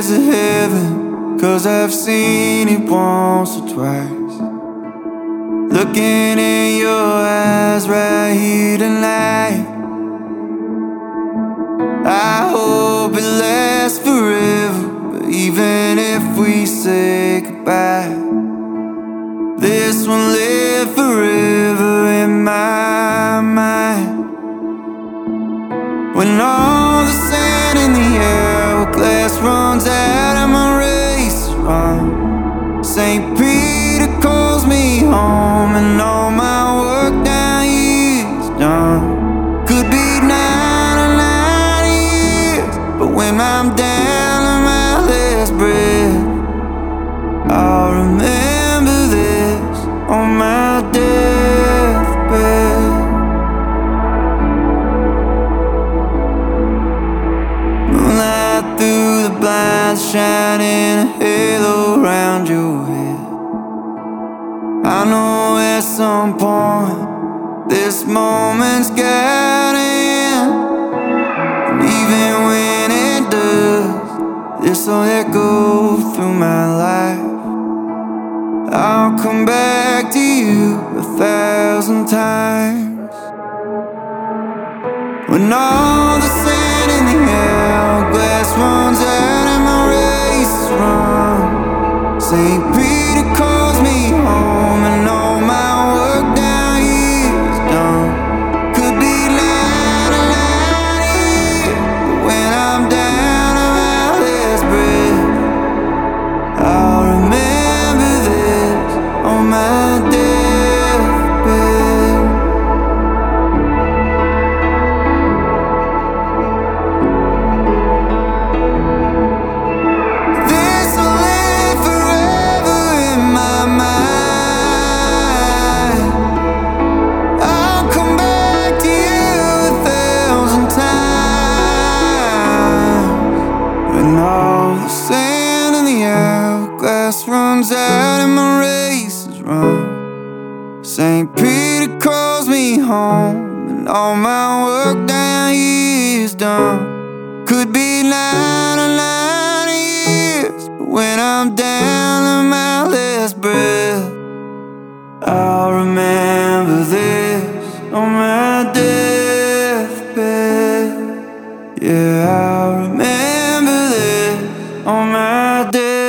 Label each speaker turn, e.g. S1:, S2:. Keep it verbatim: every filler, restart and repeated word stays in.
S1: there's a heaven, 'cause I've seen it once or twice. Looking in your eyes right here tonight, I hope it lasts forever. But even if we say goodbye, this one live forever in my mind. When all the sand in the hourglass runs out and my race is run, Saint Peter calls me home and all my work down here is done. Could be nine or ninety years, but when I'm down to my last breath, I'll remember this on my deathbed. Moonlight through the blinds, shining a halo around your head. I know at some point this moment's gotta end, and even when it does, this'll echo through my life. I'll come back to you a thousand times. When all the sand in the hourglass runs out and my race is run, Saint Peter calls me home and all my work down here is done. Could be nine or ninety years, but when I'm down to my last breath, I'll remember this on my deathbed. This will live forever in my mind. I'll come back to you a thousand times. When all the sand in the hourglass runs out and my race is run, Saint Peter calls me home and all my work down here is done. Could be nine or ninety years, but when I'm down to my last breath, I'll remember this on my deathbed. Yeah, I'll remember this on my deathbed.